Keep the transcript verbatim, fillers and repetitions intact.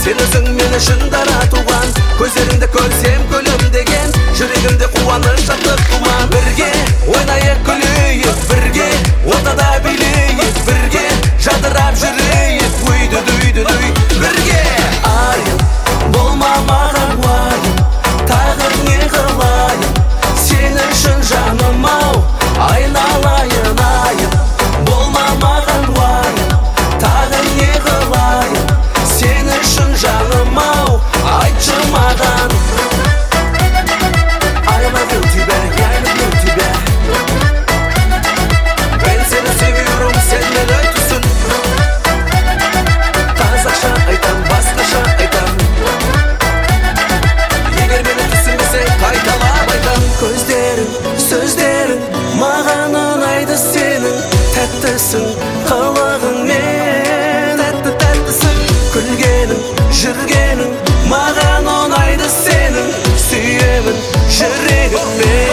Sen özün meni şundara tuğan, gözlerinde görsem gülümdegen, жүрегimде қуаныш шаттық тұман. Бірге ойнайық күлейік, бірге ортада билейік, бірге жадырап жүрейік, үйді дүйді дүй. Бірге айым, болма маған уайым, тағы не қылайын, сен үшін жаным ау, айналайын айым. Болма маған уайым, тағы не қылайын, сен үшін жаным ау, айтшы маған. Маған ұнайды сенің тәттісің, қылығыңмен тәтті тәттісің, күлгенің, жүргенің. Маған ұнайды сенің, сүйемін жүрегіммен.